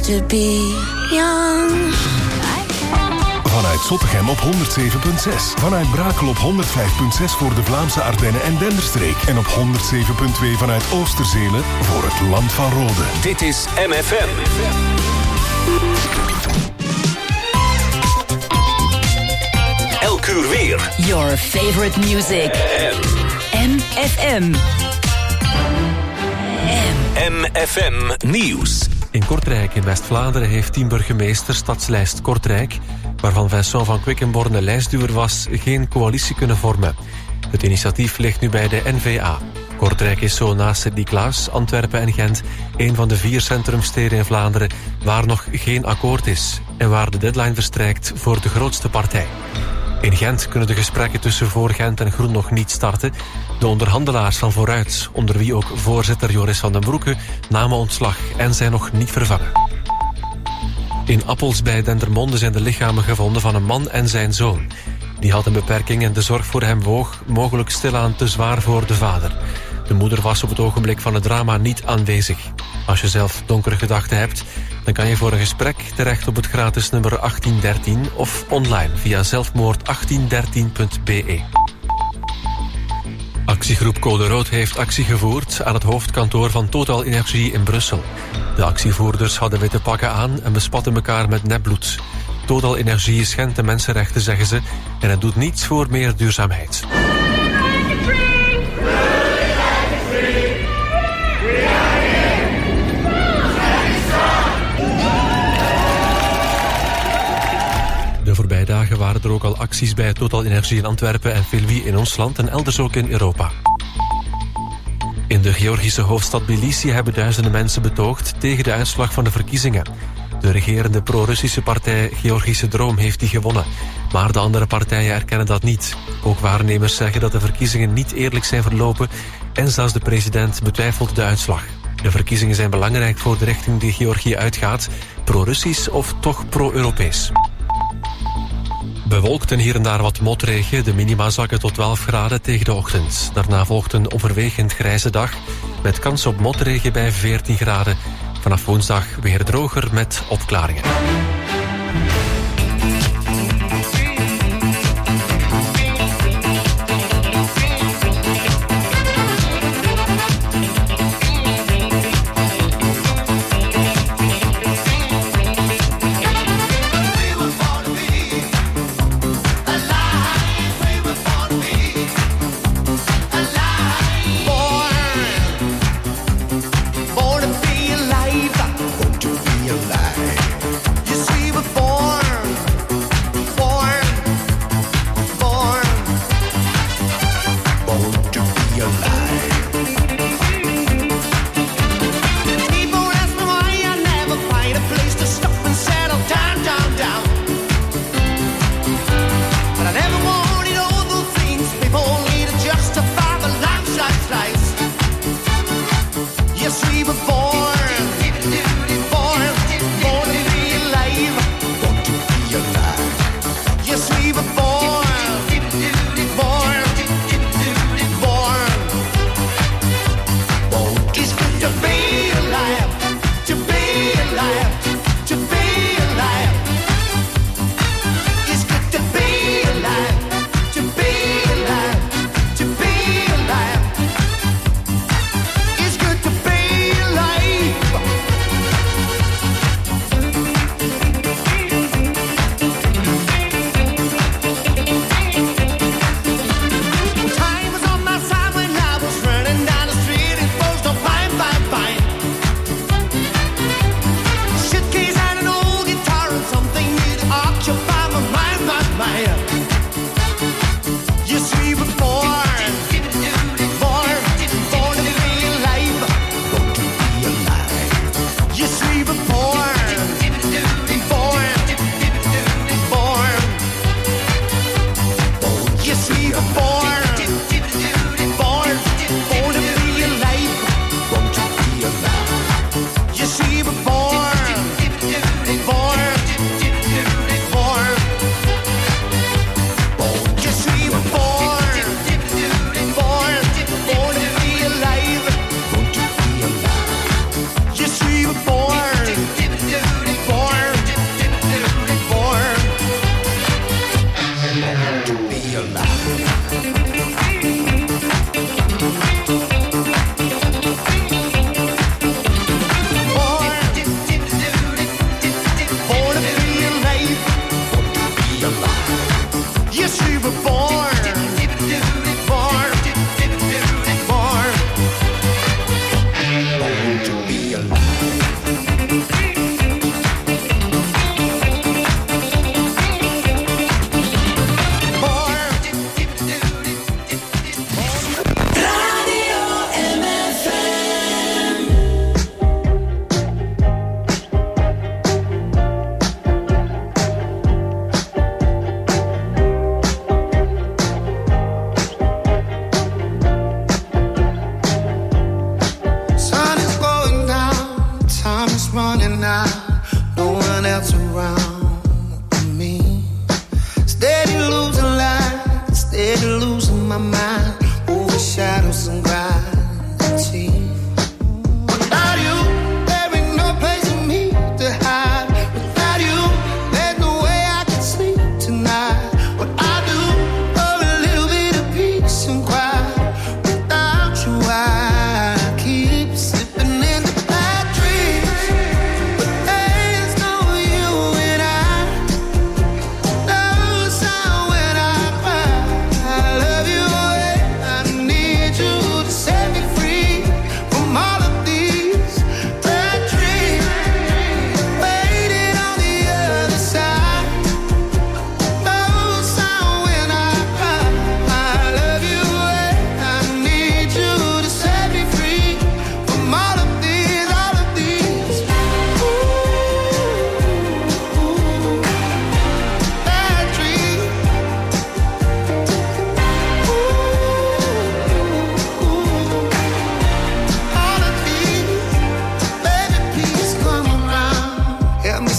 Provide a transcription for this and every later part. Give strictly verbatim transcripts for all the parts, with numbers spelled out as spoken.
to be young. Vanuit Zottegem op honderd zeven komma zes. Vanuit Brakel op honderd vijf komma zes voor de Vlaamse Ardennen en Denderstreek. En op honderd zeven komma twee vanuit Oosterzelen voor het Land van Rode. Dit is M F M. Elk uur weer. Your favorite music. M F M. M F M Nieuws. In Kortrijk in West-Vlaanderen heeft team burgemeester Stadslijst Kortrijk, waarvan Vincent van Quickenborne lijstduwer was, geen coalitie kunnen vormen. Het initiatief ligt nu bij de N V A. Kortrijk is zo naast Sint-Niklaas, Antwerpen en Gent een van de vier centrumsteden in Vlaanderen waar nog geen akkoord is en waar de deadline verstrijkt voor de grootste partij. In Gent kunnen de gesprekken tussen Voor Gent en Groen nog niet starten. De onderhandelaars van Vooruit, onder wie ook voorzitter Joris van den Broeke, namen ontslag en zijn nog niet vervangen. In Appels bij Dendermonde zijn de lichamen gevonden van een man en zijn zoon. Die had een beperking en de zorg voor hem woog mogelijk stilaan te zwaar voor de vader. De moeder was op het ogenblik van het drama niet aanwezig. Als je zelf donkere gedachten hebt, dan kan je voor een gesprek terecht op het gratis nummer achttien dertien of online via zelfmoord achttien dertien punt b e. Actiegroep Code Rood heeft actie gevoerd aan het hoofdkantoor van Total Energie in Brussel. De actievoerders hadden witte pakken aan en bespatten elkaar met nepbloed. Total Energie schendt de mensenrechten, zeggen ze, en het doet niets voor meer duurzaamheid. De voorbije dagen waren er ook al acties bij Total Energie in Antwerpen en Filwi in ons land en elders ook in Europa. In de Georgische hoofdstad Tbilisi hebben duizenden mensen betoogd tegen de uitslag van de verkiezingen. De regerende pro-Russische partij Georgische Droom heeft die gewonnen. Maar de andere partijen erkennen dat niet. Ook waarnemers zeggen dat de verkiezingen niet eerlijk zijn verlopen en zelfs de president betwijfelt de uitslag. De verkiezingen zijn belangrijk voor de richting die Georgië uitgaat, pro-Russisch of toch pro-Europees. Bewolkt en hier en daar wat motregen. De minima zakken tot twaalf graden tegen de ochtend. Daarna volgt een overwegend grijze dag met kans op motregen bij veertien graden. Vanaf woensdag weer droger met opklaringen. Born to be alive, born to be alive. You see, we're born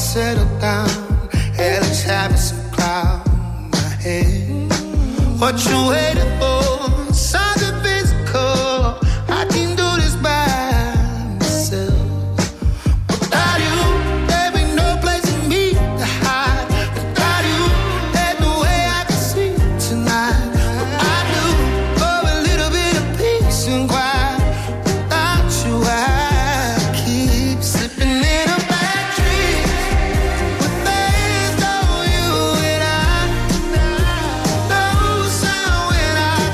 settle down. Hey, let's have some cloud in my head. What you waiting for? Something physical. I can do this by myself. Without you, there be no place for me to hide. Without you, there's no way I can sleep tonight. What I do for a little bit of peace and quiet. Without you, I keep slipping in a bad dream. With there's no you and I. No sound when I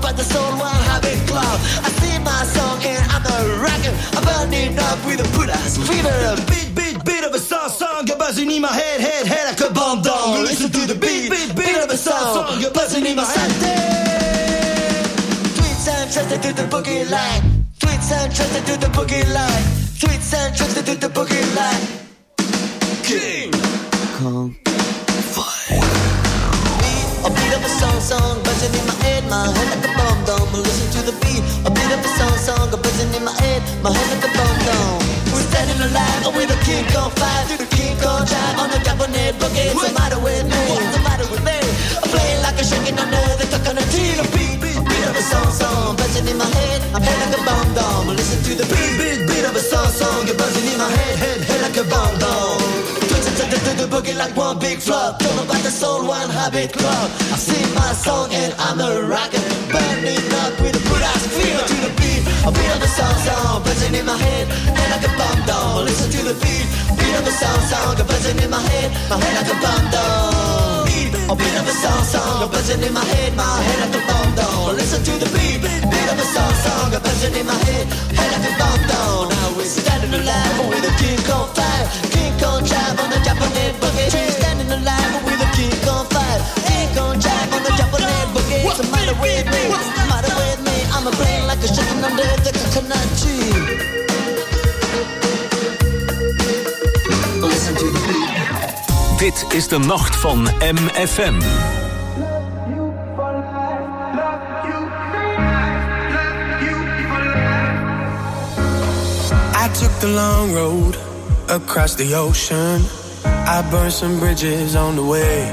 about the soul one habit club. I sing my song and I'm a rocker. I'm burning up with a put ass fever. Beat, beat, beat of a song, song. You're buzzing in my head, head, head like a bomb down. Listen to the beat, beat, beat of a song, song. You're buzzing in my head. Tweets and trusted to the boogie line. Tweets and trusted to the boogie line. Tweets and trusted to the boogie line. King Kong Fire. A beat of a song, song, buzzing in my head, my head like a bomb dome. Listen to the beat, a beat of a song, song, buzzing in my head, my head like a bomb dome. We're standing alive with a King Kong five, to the King Kong drive on the Japanese boogie. What's the matter with me? What's the matter with me? I'm playing like a shaking under the coconut tree. A beat, beat, beat of a song, song, buzzing in my head, my head like a bomb dome. Listen to the beat, beat, beat of a song, song, you're buzzing in my head, head, head like a bomb dome. To the boogie like one big flop. Don't know about the soul, one habit club. I sing my song and I'm a rocker. Burning up with a good ass fever to the beat. A beat of the song, song, buzzing in my head, head like a bomb down. Listen to the beat, beat of the song, song, buzzing in my head, my head like a bomb down. A beat of the song, song, buzzing in my head, my head like a bomb down. Listen to the beat, beat of the song, song, buzzing in my head, head like a bomb down. Now we're standing alive with a King Kong fire, King Kong drive on the Japanese boogie. We're standing alive with a King Kong fire, King Kong drive on the Japanese boogie. What's the matter with me? What's the matter with me? I'm a brain like a chicken under the coconut tree. Listen to the beat. Dit is de nacht van M F M. I took the long road across the ocean. I burned some bridges on the way.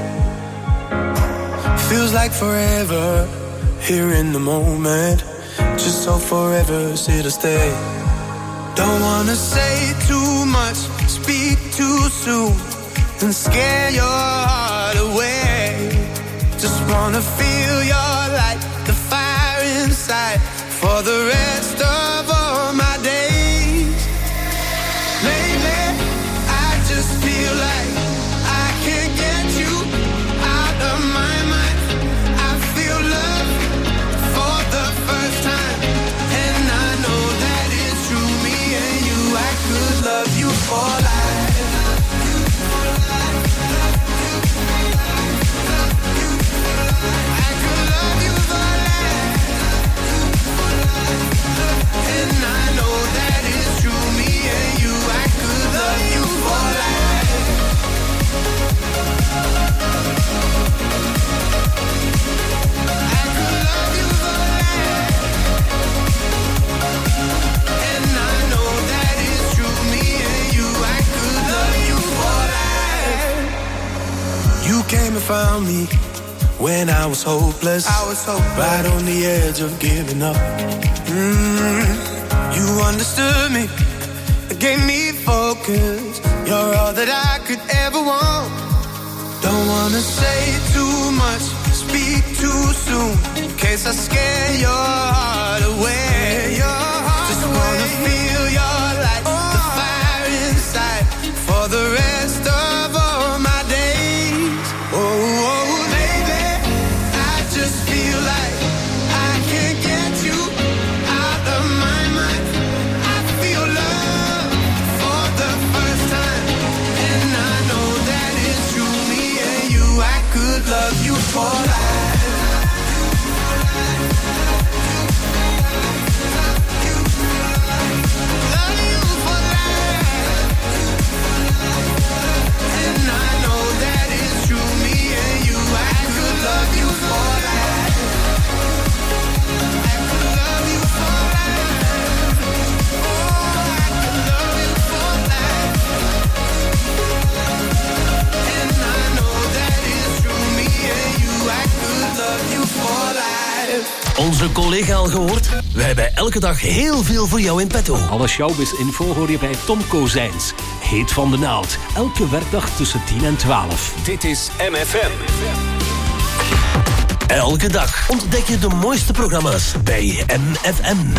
Feels like forever here in the moment. Just so forever sit or stay. Don't wanna say too much, speak too soon, and scare your heart away. Just wanna feel your light, the fire inside, for the rest of all my days. Lately, I just feel like I can't get you out of my mind. I feel love for the first time, and I know that it's true. Me and you, I could love you for life. I could love you for life. And I know that it's true. Me and you, I could love you for life. I could love you for life. And I know that it's true. Me and you, I could love you for life. You came and found me when I was hopeless. I was hopeless. Right on the edge of giving up. Mm, you understood me, gave me focus. You're all that I could ever want. Don't wanna say too much, speak too soon, in case I scare your heart away. Your heart Just away. Wanna feel your light, oh. The fire inside, for the rest of all my days. Oh, oh, baby, I just feel like I can't get you out of my mind. I feel love for the first time, and I know that it's true. Me and you, I could love you for life. Love you for life. And I know that it's true. Me and you, I could love you for life. I could love you for life. Oh, I could love you for life. And I know that it's true. Me and you, I could love you for life. Onze collega al gehoord? We hebben elke dag heel veel voor jou in petto. Alle showbiz-info hoor je bij Tom Kozijns. Heet van de naald. Elke werkdag tussen tien en twaalf. Dit is M F M. Elke dag ontdek je de mooiste programma's bij M F M.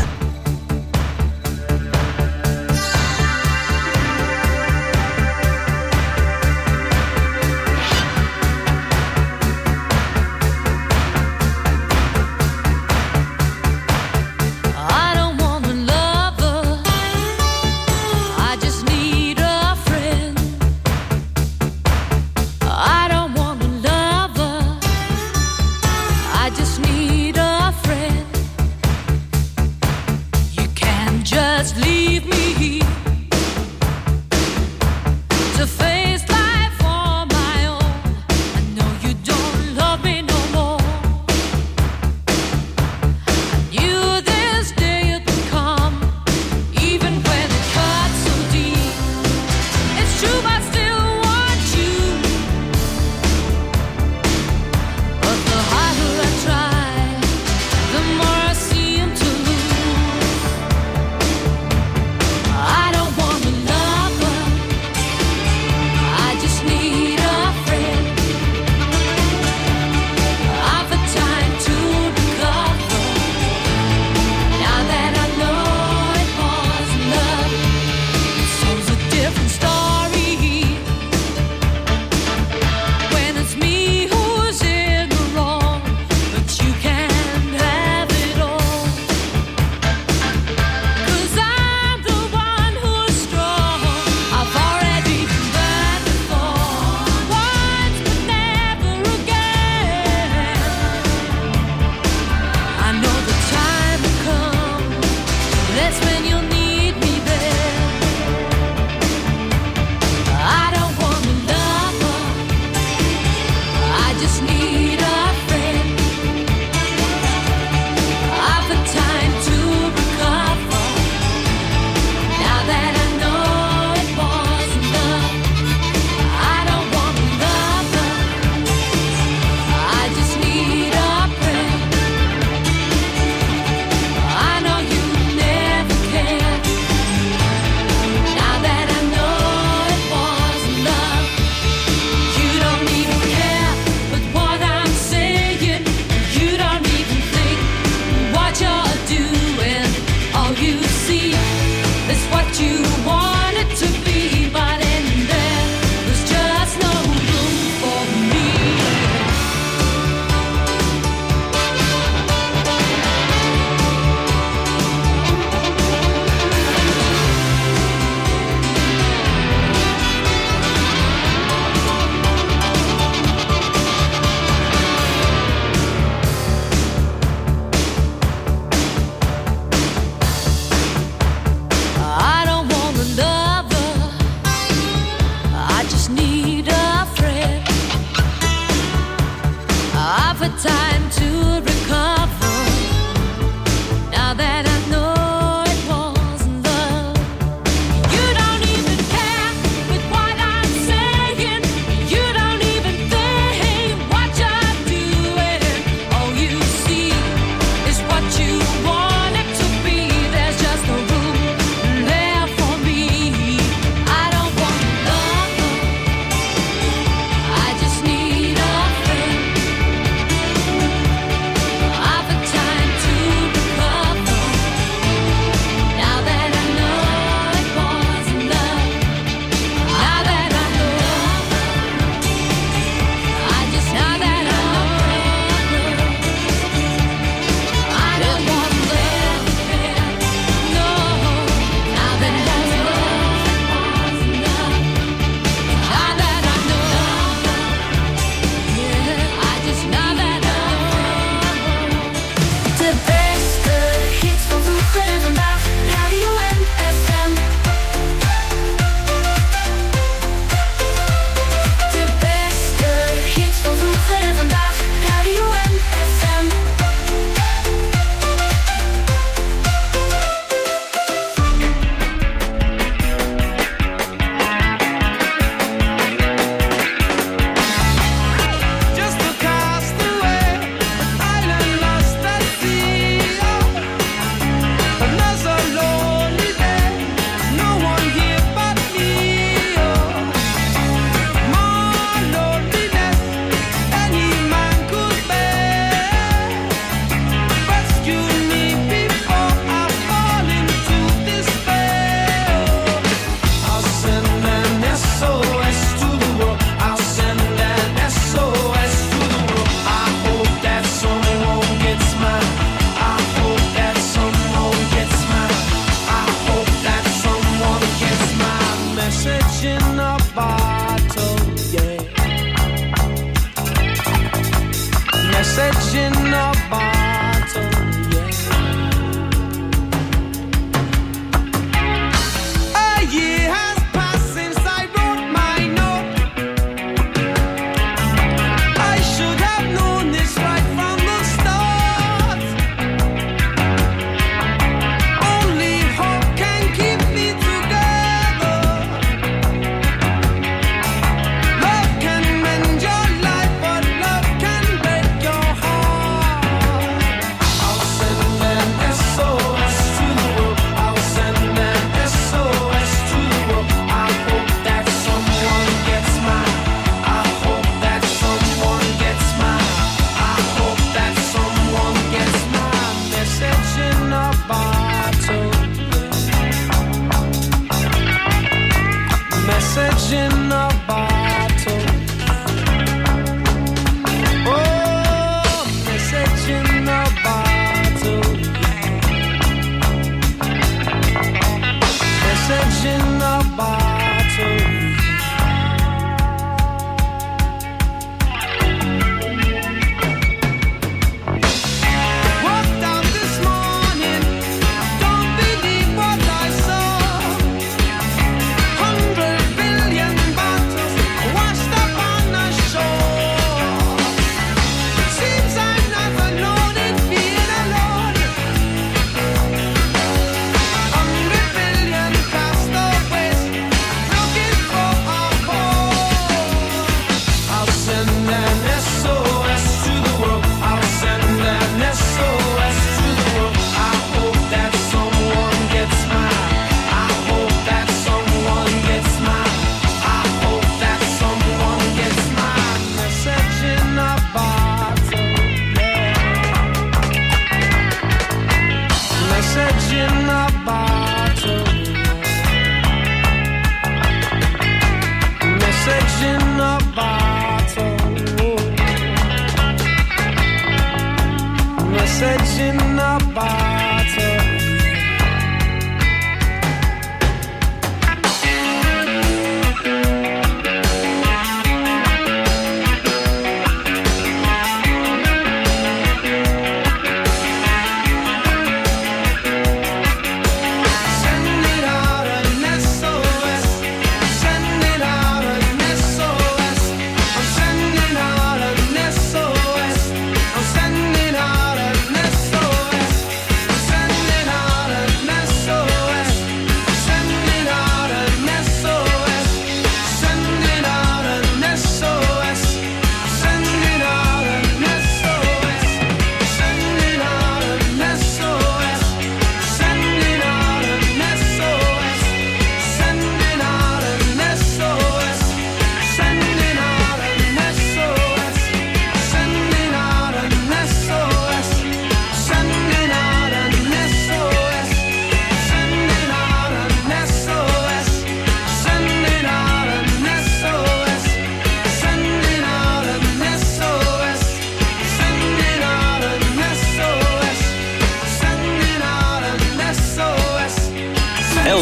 Love can mend your life, but love can break your heart.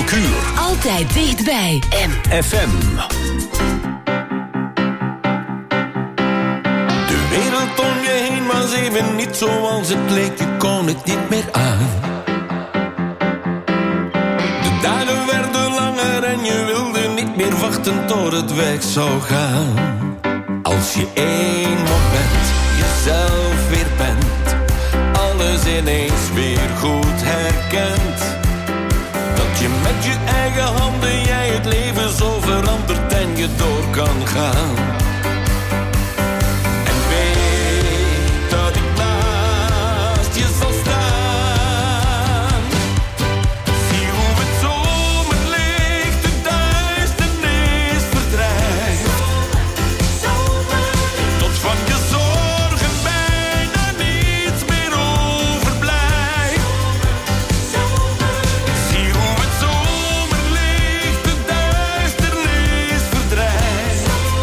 Kuur. Altijd dichtbij. M F M. De wereld om je heen was even niet zoals het leek. Je kon het niet meer aan. De dagen werden langer en je wilde niet meer wachten tot het weg zou gaan. Als je één moment jezelf weer bent, alles ineens weer goed herkent. Dat je met je eigen handen jij het leven zo verandert en je door kan gaan. En weet dat ik naast je zal staan. Zie hoe het zomerlicht de duisternis verdrijft. Tot van je zorgen bijna niets meer overblijft. Zie hoe het zomerlicht de duisternis verdrijft.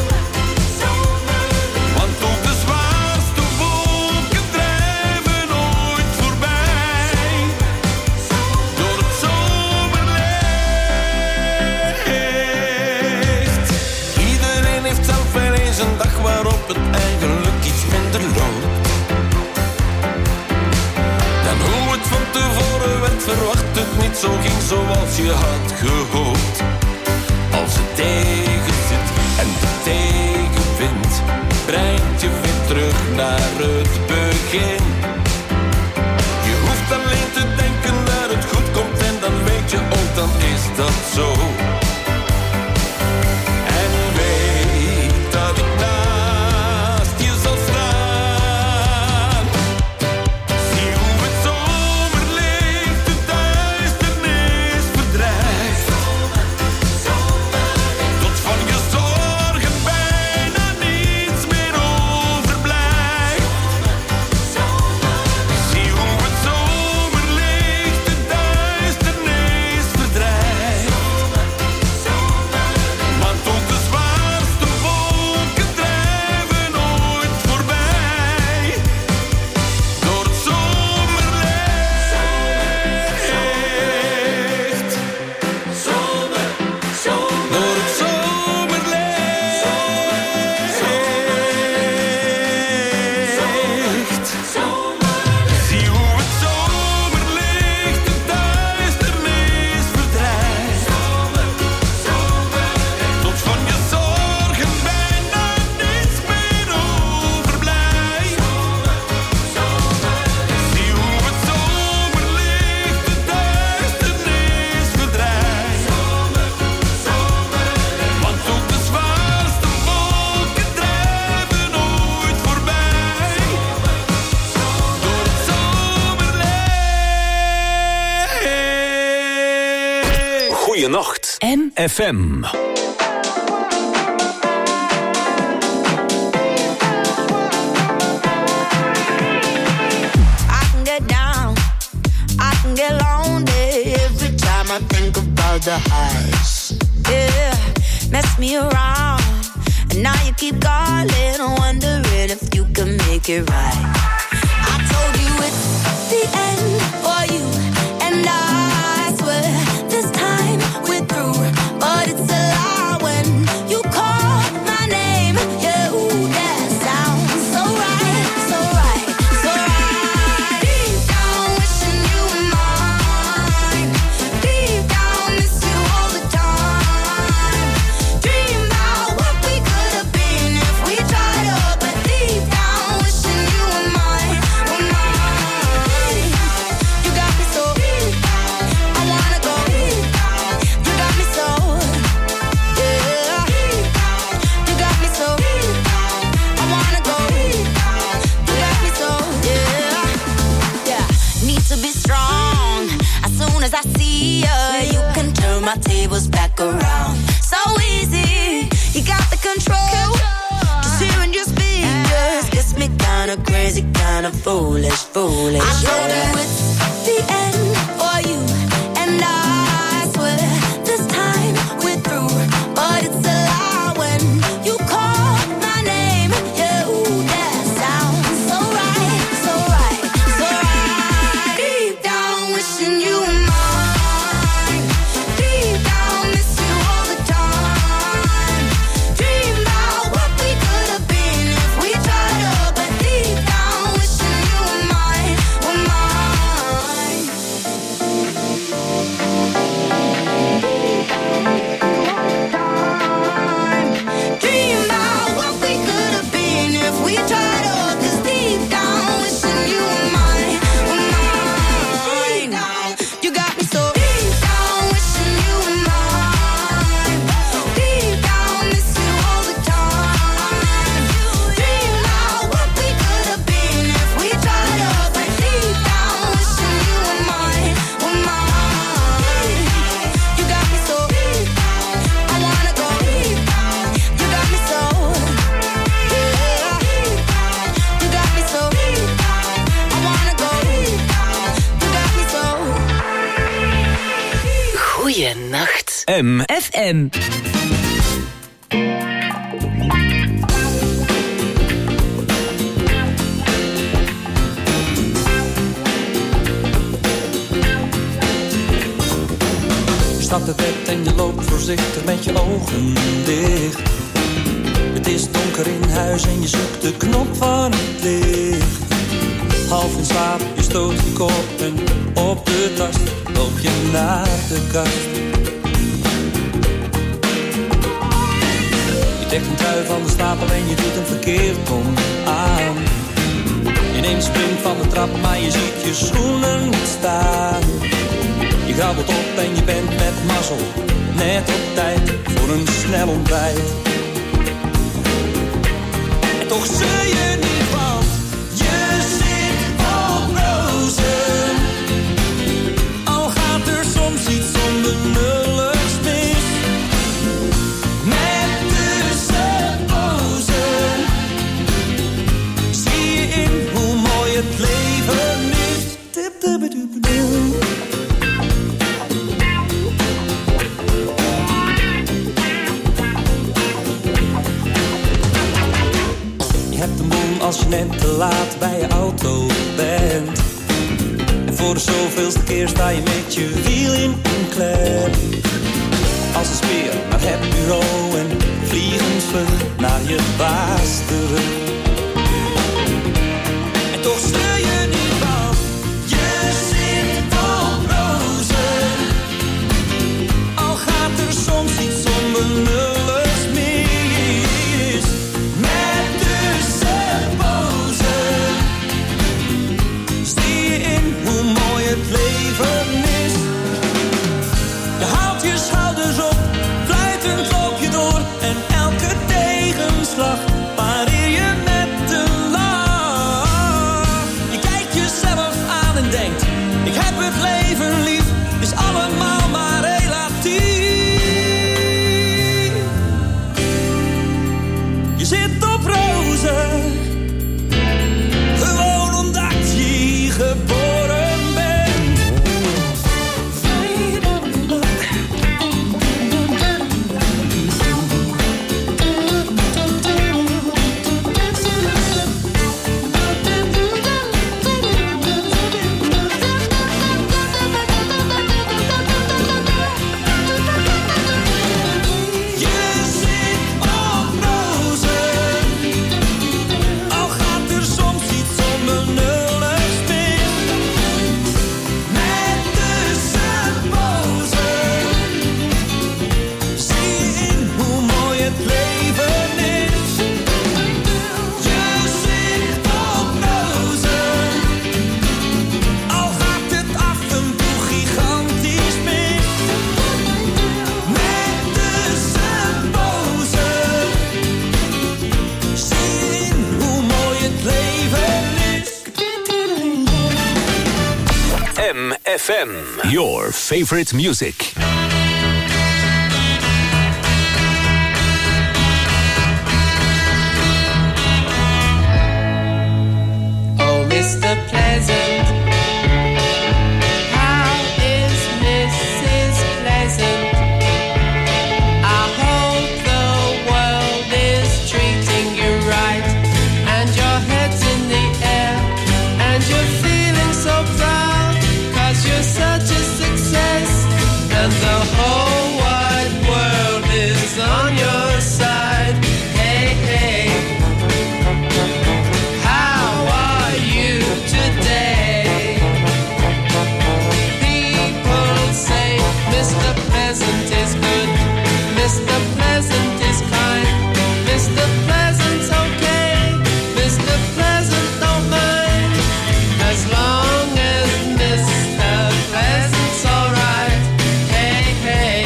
Want ook de zwaarste wolken drijven ooit voorbij. Door het zomerlicht. Iedereen heeft zelf wel eens een dag waarop het eigenlijk iets minder loopt dan hoe het van tevoren werd verwacht. Het niet zo ging zoals je had gehoopt. Als het tegen zit en de tegenwind brengt je weer terug naar het begin. Je hoeft alleen te denken dat het goed komt en dan weet je ook, dan is dat zo. En weet dat ik naast je zal staan. Zie hoe het zomerlicht de duisternis verdrijft. Tot van je zorgen bijna niets meer overblijft. Zie hoe het zomerlicht de duisternis verdrijft. Want ook de zwaarste wolken drijven ooit voorbij. Door het zomerlicht. Zomer, zomer. Door het zomerlicht. Zie hoe het zomerlicht de duisternis verdrijft. Tot van je zorgen bijna niets meer overblijft. Zie hoe het zomerlicht de duisternis verdrijft. Want ook de zwaarste wolken drijven ooit voorbij. Door het zomerlicht. Goeienacht. M F M. I can get down, I can get lonely every time I think about the highs. Yeah, mess me around, and now you keep calling, wondering if you can make it right. I told you it's the end for you, and I swear this time we're through, but it's a lie when you call my name. Yeah, ooh, that sounds so right, so right, so right. Deep down wishing you were mine. Deep down miss you all the time. Dream about what we could have been if we tried up. But deep down wishing you were mine, were mine. You got me so I wanna go. You got me so, yeah. You got me so I wanna go. You got me so, yeah. Yeah, need to be strong. As soon as I see you, you can turn my tables back around. So easy, you got the control. Just hearing your speech just gets me kinda crazy, kinda foolish, foolish. I told you it's the end for you, and I swear this time we're through, but it's a lie when you call my name. Yeah, ooh, that sounds so right, so right, so right. Deep down wishing you were mine. Deep M F M. Je stapt het bed en je loopt voorzichtig met je ogen dicht. Het is donker in huis en je zoekt de knop van het licht. Half in slaap, je stoot je kop en op de tast loop je naar de kast. Je trekt een trui van de stapel en je doet hem verkeerd om aan. Ineens springt van de trap, maar je ziet je schoenen niet staan. Je grabbelt op en je bent met mazzel net op tijd voor een snel ontbijt. En toch zul je niet, want je zit op rozen. Al gaat er soms iets onbenulligs mis. Met tussenpozen zie je in hoe mooi het leven is. Als je net te laat bij je auto bent. En voor de zoveelste keer sta je met je wiel in een klem. Als een speer naar het bureau en vliegensvlug naar je baas terug. En toch stel je niet van, je zit op rozen. Al gaat er soms iets onbenulligs mis. Met het leven is. Je haalt je schouders op, fluitend loop je door. En elke tegenslag pareer je met een lach. Je kijkt jezelf aan en denkt, ik heb het leven lief. Is allemaal maar relatief. Je zit op rozen, gewoon omdat je hier geboren. F M, your favorite music. Oh, Mister Pleasant, how is Missus Pleasant? I hope the world is treating you right, and your head's in the air, and you're feeling so proud, 'cause you're such a success, and the whole wide world is on your side. Hey, hey, how are you today? People say Mister Pleasant is good, Mister Pleasant is kind, Mister Pleasant's okay, Mister Pleasant don't mind, as long as Mister Pleasant's alright. Hey, hey,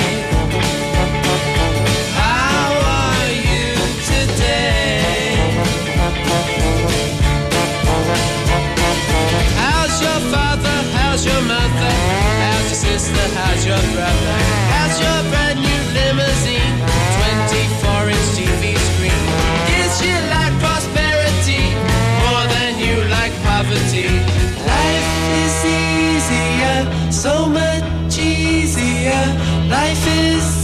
how are you today? How's your father? How's your mother? How's your sister? How's your brother? How's your brand new limousine? twenty-four inch T V screen. Is you like prosperity more than you like poverty? Life is easier, so much easier. Life is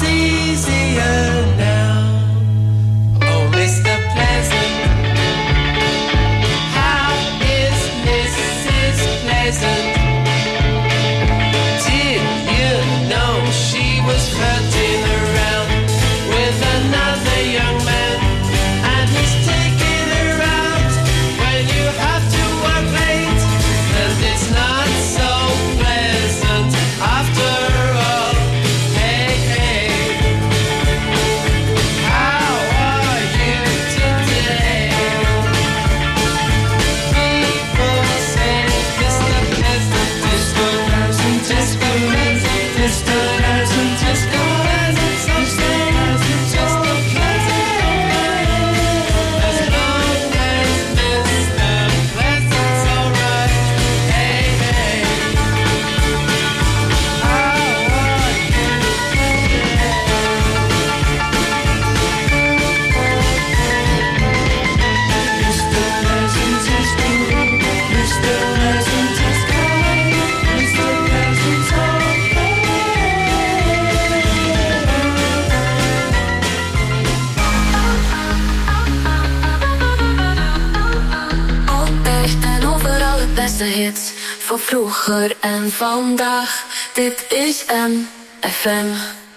beste hits van vroeger en vandaag. Dit is M F M.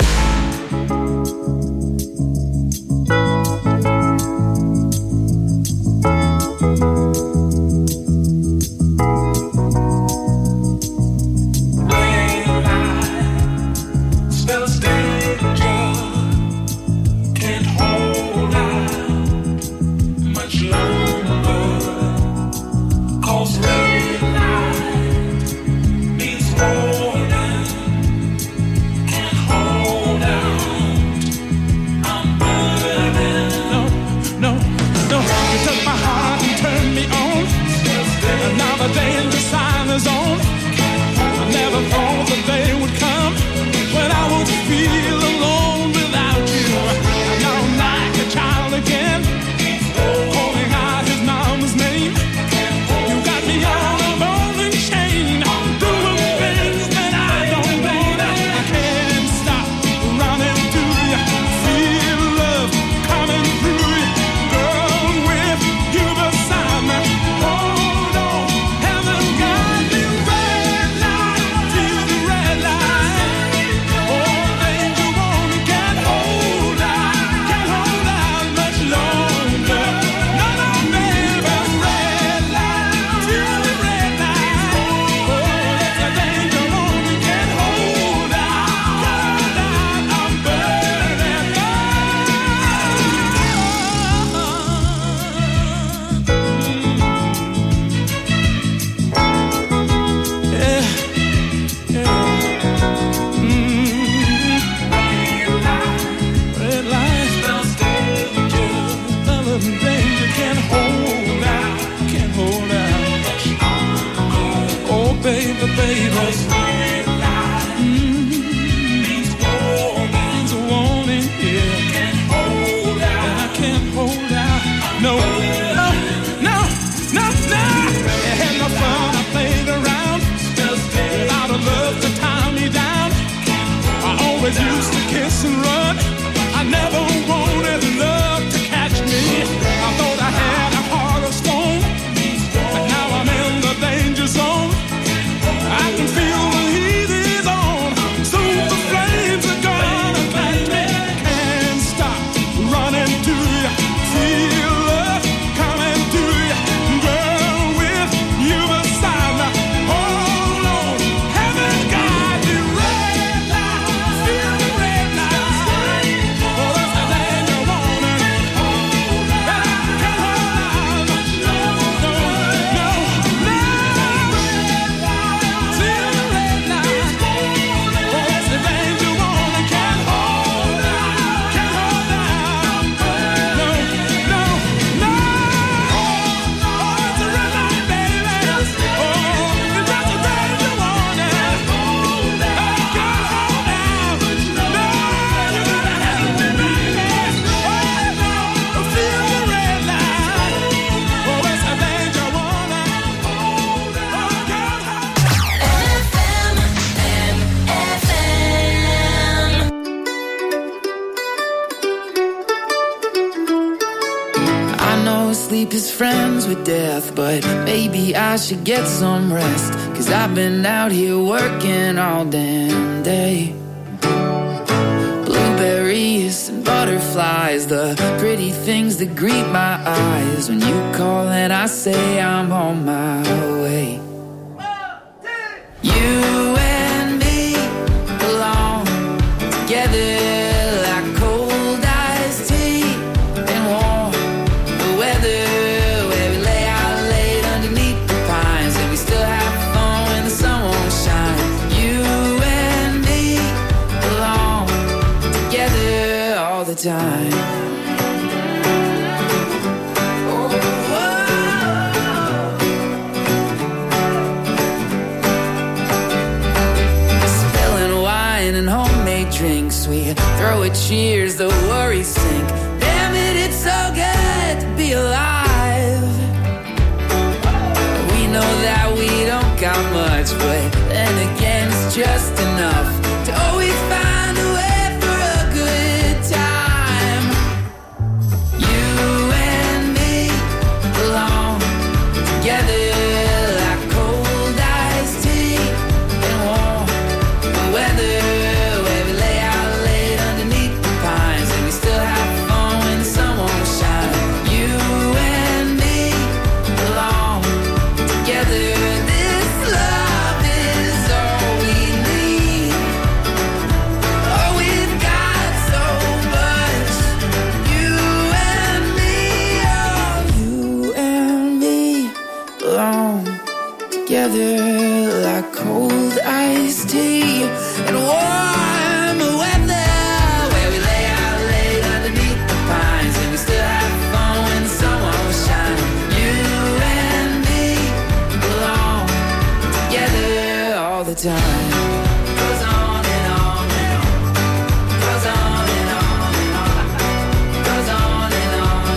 But maybe I should get some rest, 'cause I've been out here working all damn day. Blueberries and butterflies, the pretty things that greet my eyes when you call and I say I'm on my way. You and me belong together like cold iced tea and warm the weather. Time. together like cold iced tea and warm weather, where we lay out late underneath the pines and we still have fun when the sun won't shine. You and me belong together all the time. Goes on and on and on. Goes on and on and on. Goes on and on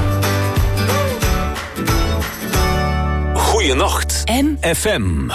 and on. Goeienacht. M F M.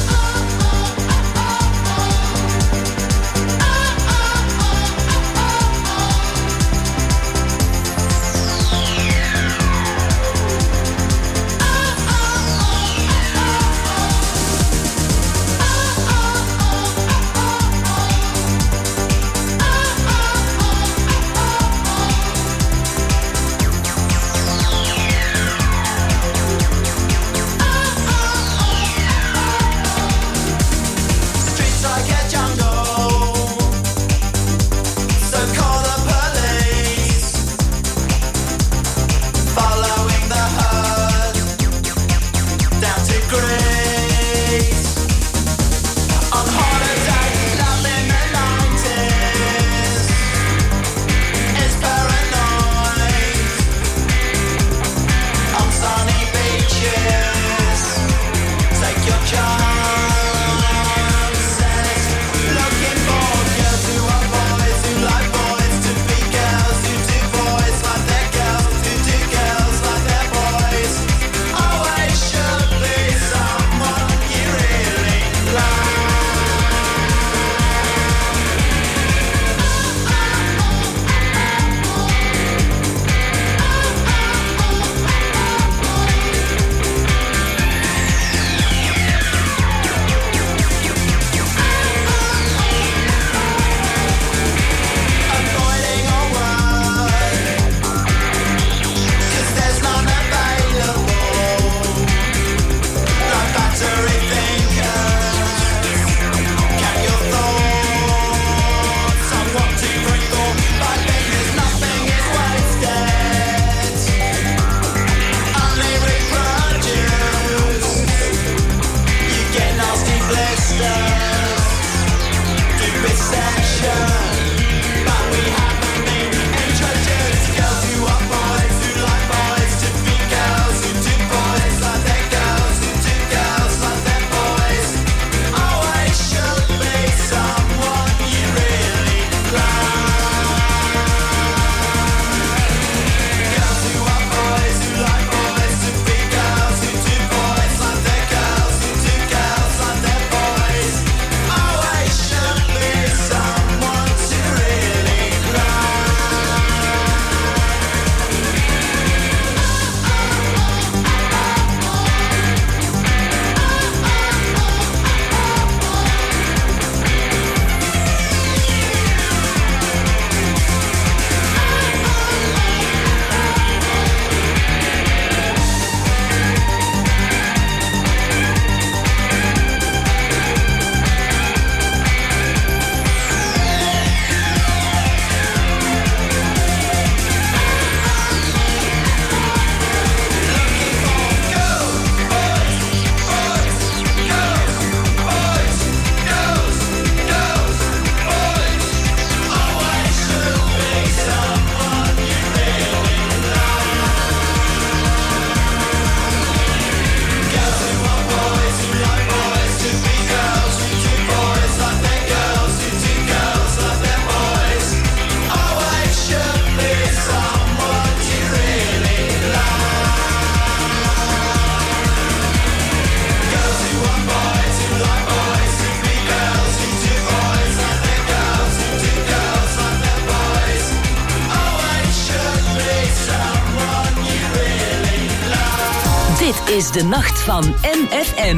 Dit is de nacht van M F M.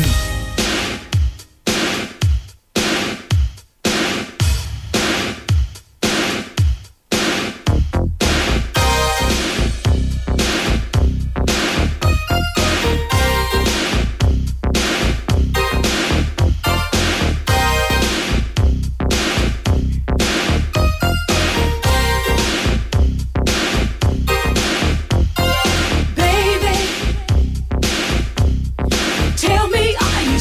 Tell me, are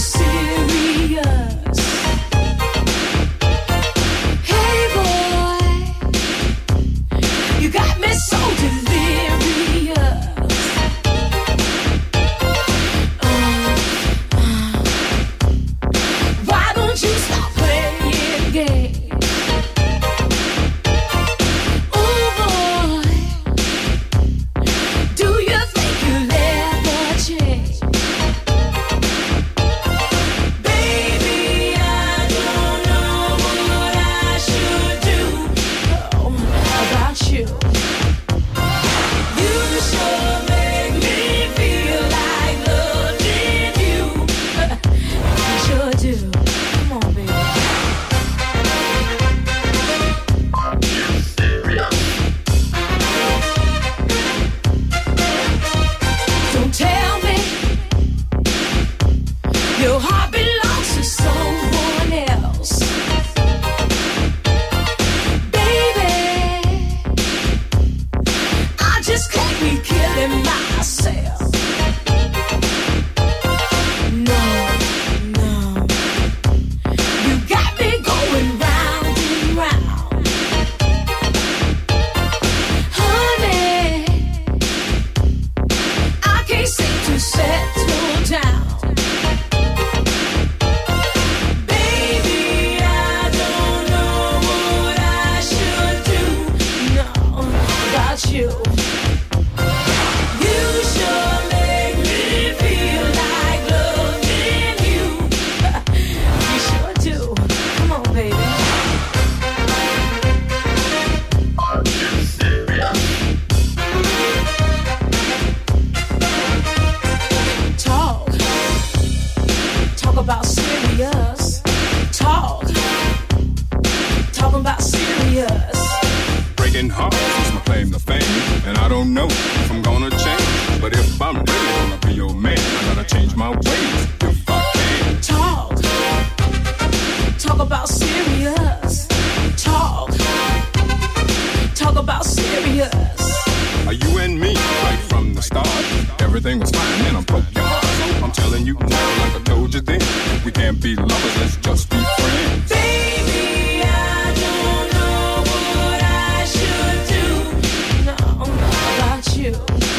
my ways if I can. Talk, talk about serious. Talk, talk about serious. Are you and me right from the start? Everything was fine and I'm broke your heart. So I'm telling you now, like I told you then, we can't be lovers, let's just be friends. Baby, I don't know what I should do. No, not about you.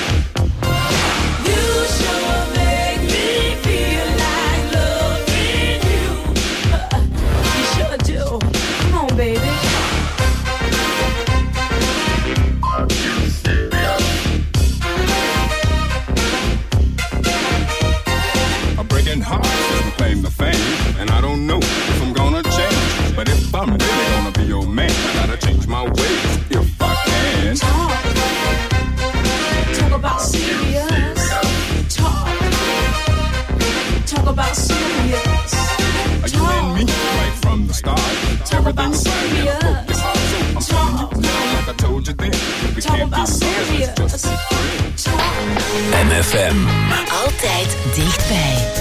You sure make me feel like loving you. Uh, you sure do. Come on, baby. Hearts as we claim the fame, and I don't know if I'm gonna change, but if I'm really gonna be your man, I gotta change my ways if I can. Talk, talk about serious. Talk, talk about serious. Are you and me right from the start? Talk about serious. I'm telling you now, like I told you then, we talk can't be about serious. just be friends. M F M. Altijd dichtbij.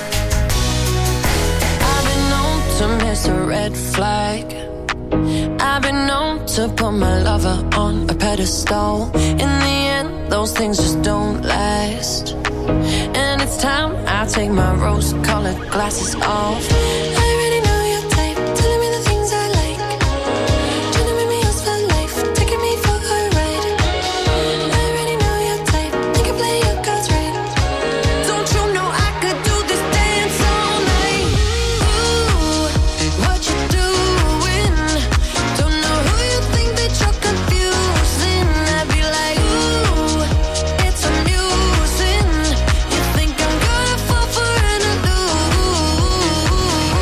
To miss a red flag. I've been known to put my lover on a pedestal. In the end, those things just don't last. And it's time I take my rose-colored glasses off. I already know your type, telling me the things I like. Trying to make me yours for life, taking me for a ride. I already know your type, you can play your cards right. Don't you know I could do this dance all night? Ooh, what you doing? Don't know who you think that you're confusing. I'd be like, ooh, it's amusing. You think I'm gonna fall for an illusion?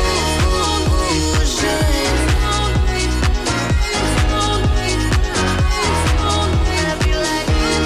I'd be like,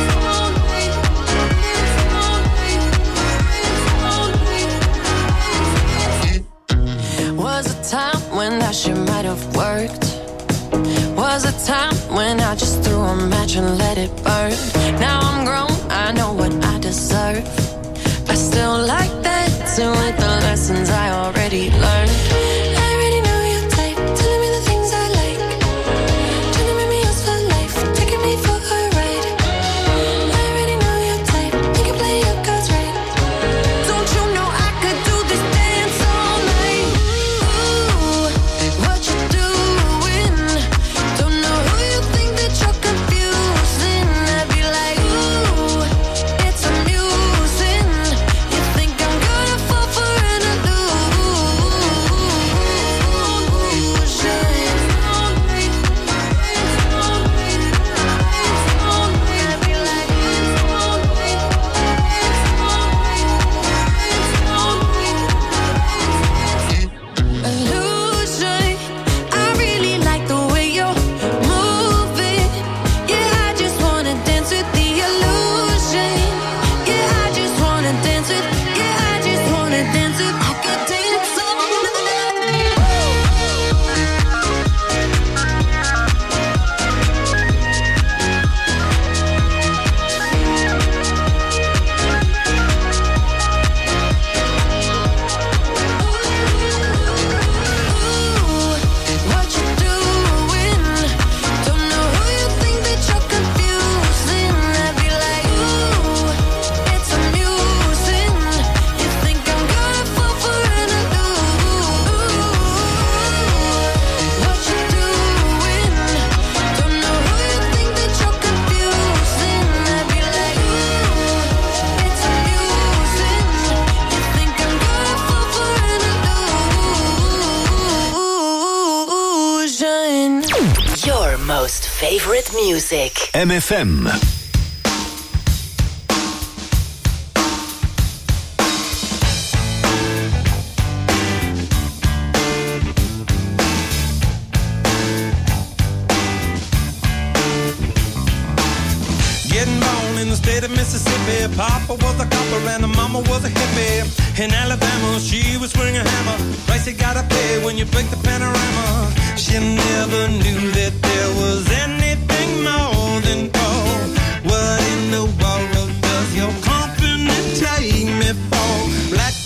was a time when that shit might have worked. Was a time when I just threw a match and let it burn. Now I'm grown, I know what I deserve. I still like dancing with the lessons I already learned. I already know your type, telling me the things I like. Trying to make me yours for life, taking me for a ride. I already know your type, you can play your cards right. Don't you know I could do this dance all night? Ooh, what you doing? Don't know who you think that you're confusing. I'd be like, ooh, it's amusing. You think I'm gonna fall for an illusion. I really like the way you're moving. Yeah, I just wanna dance with the illusion. Yeah, I just wanna dance with. Yeah, I just wanna dance with. I could dance all what you doing? Don't know who you think that you're confusing. I'd be like, ooh, it's amusing. You think I'm gonna fall for an illusion? What you doing? Don't know who you think that you're confusing. I'd be like, ooh, it's amusing. You think I'm gonna fall for an illusion? Your most favorite music. M F M. Getting born in the state of Mississippi. Papa was a copper and the mama was a hippie. In Alabama, she was swinging a hammer. Price you gotta pay when you break the panorama. She never knew that there was anything more than gold. What in the world does your company take me for? Black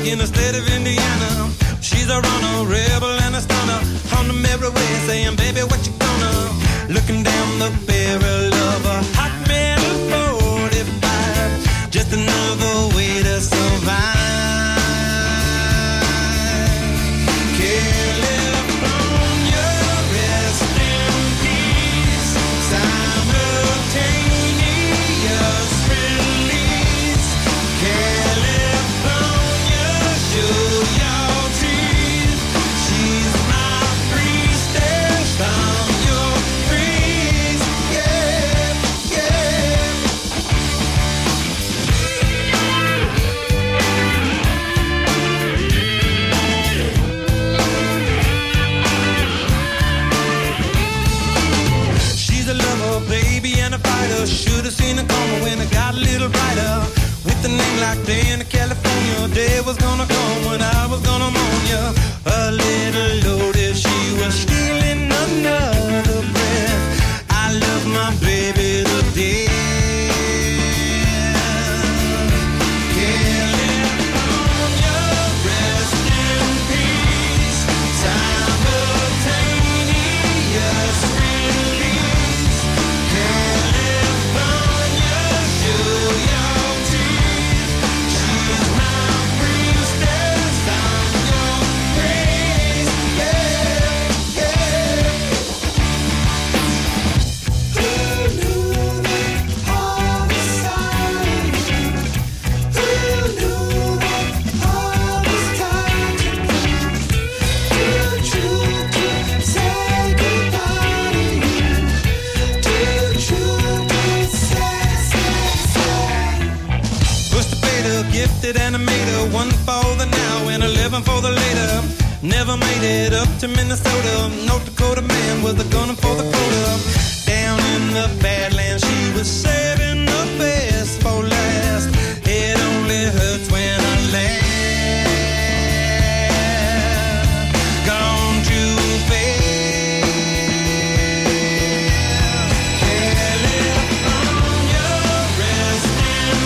in the state of Indiana. She's a runner, rebel and a stunner. On the merry way saying, baby, what you gonna? Looking down the barrel of a hot metal forty-five. Just another way to survive. California, rest in peace. Simultaneous release. California, show your teeth. She's my priestess, I'm your priest. Yeah, yeah. She's a lover, baby, and a fighter. Should've seen her coming when it got a little brighter. With a name like Dana, California, day was gonna come when I was gonna mourn ya. A little loaded, she was stealing another breath. I love my baby to death. California, rest in peace. Simultaneous release. California, show your teeth. She's my priestess, I'm your priest. Yeah, yeah. Who knew that all this time? Who knew that all this time? Too true to say goodbye to you. Too true to say, say, say. Pushed the fader, gifted animator, one for the now and eleven for the later. Never made it up to Minnesota. North Dakota man with a gun for the quota. Down in the Badlands, she was saving the bed.